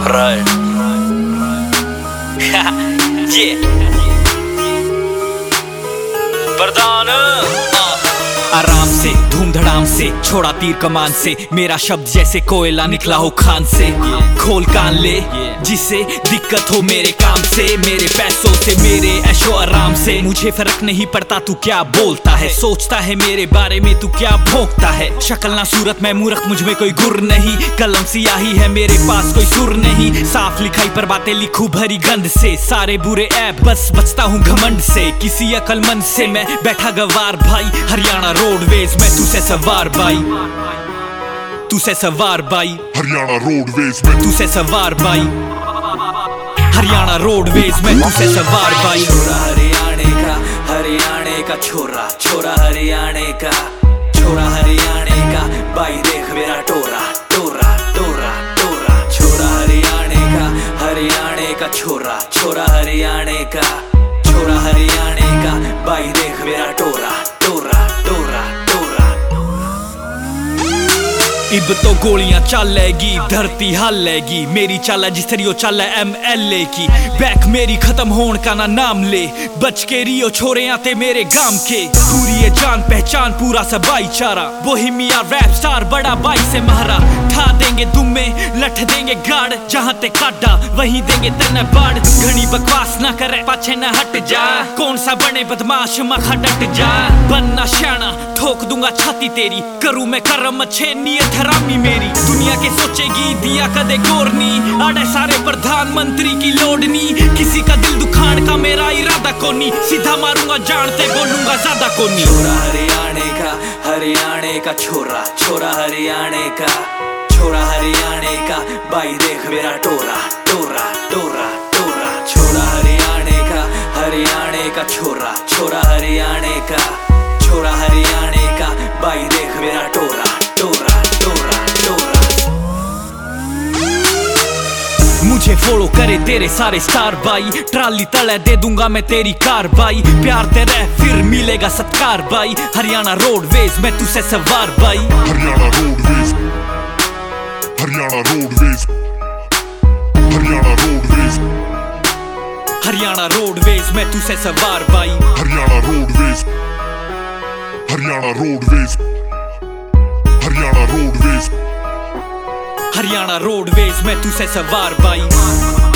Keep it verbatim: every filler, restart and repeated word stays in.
Right. Yeah. प्रधान आराम से धूम धड़ाम से छोड़ा तीर कमान से, मेरा शब्द जैसे कोयला निकला हो खान से। खोल कान ले जिसे दिक्कत हो मेरे काम से, मेरे पैसों से, मेरे ऐशो आराम से। मुझे फर्क नहीं पड़ता तू क्या बोलता है, सोचता है मेरे बारे में तू क्या भोंकता है। शक्ल ना सूरत मैं मूर्ख, मुझ में कोई गुर नहीं, कलम सियाही है मेरे पास कोई सुर नहीं। साफ लिखाई पर बातें लिखूं भरी गंध से, सारे बुरे ऐप बस बचता हूँ घमंड से। किसी अकलमंद से मैं बैठा गवार भाई, हरियाणा रोडवेज में तू से सवार बाई, तू से सवार बाई, हरियाणा रोडवेज में तू से सवार बाई, हरियाणा रोडवेज में तू से सवार बाई। छोरा हरियाणे का, हरियाणे का छोरा, छोरा हरियाणे का, छोरा हरियाणे का, बाई देख मेरा टोरा, टोरा टोरा टोरा। छोरा हरियाणे का, हरियाणे का छोरा, छोरा हरियाणे का, छोरा हरियाणे का, बाई देख मेरा टोरा, टोरा टोरा टोरा। इब तो गोलियां चलेगी, धरती हलेगी, मेरी चाल जिस तरियो चाल एम एल ए की। बैक मेरी खत्म होने का ना नाम ले, बच के रियो छोरे आते मेरे गांव के। पूरी ये जान पहचान पूरा सा भाईचारा, बोहेमिया रैप स्टार बड़ा बाई से महारा। ठा देंगे दुम्मे लठ देंगे गाड़, जहां ते काटा वहीं देंगे तेने बाड़। घनी बकवास ना करे पाछे ना हट जा, कौन सा बने बदमाश मखा डट जा। बनना श्याना ठोक दूंगा छाती तेरी, करूं मैं करम अच्छे नियत हरामी मेरी। दुनिया के सोचेगी दिया कदे गोरनी, आड़े सारे प्रधानमंत्री की लोडनी। किसी का दिल दुखान का मेरा इरादा कोनी, सीधा मारूंगा जानते बोलूंगा ज्यादा कोनी। छोरा हरियाणे का, हरियाणे का छोरा, छोरा हरियाणे का, छोरा हरियाणे का, बाई देख मेरा टोरा, टोरा टोरा टोरा। छोरा हरियाणे का, हरियाणे का छोरा, छोरा हरियाणे का, छोरा हरियाणे का, बाई देख मेरा टोरा, टोरा टोरा टोरा। मुझे फॉलो करे तेरे सारे स्टार भाई, ट्राली तले दे दूंगा मैं तेरी कार भाई। प्यार तेरे फिर मिलेगा सत्कार भाई, हरियाणा रोडवेज में तुझसे सवार भाई। Haryana roadways, Haryana roadways, Haryana roadways, Haryana roadways में तुझसे सवार भाई। Haryana roadways, Haryana roadways, Haryana roadways, Haryana roadways में तुझसे सवार भाई।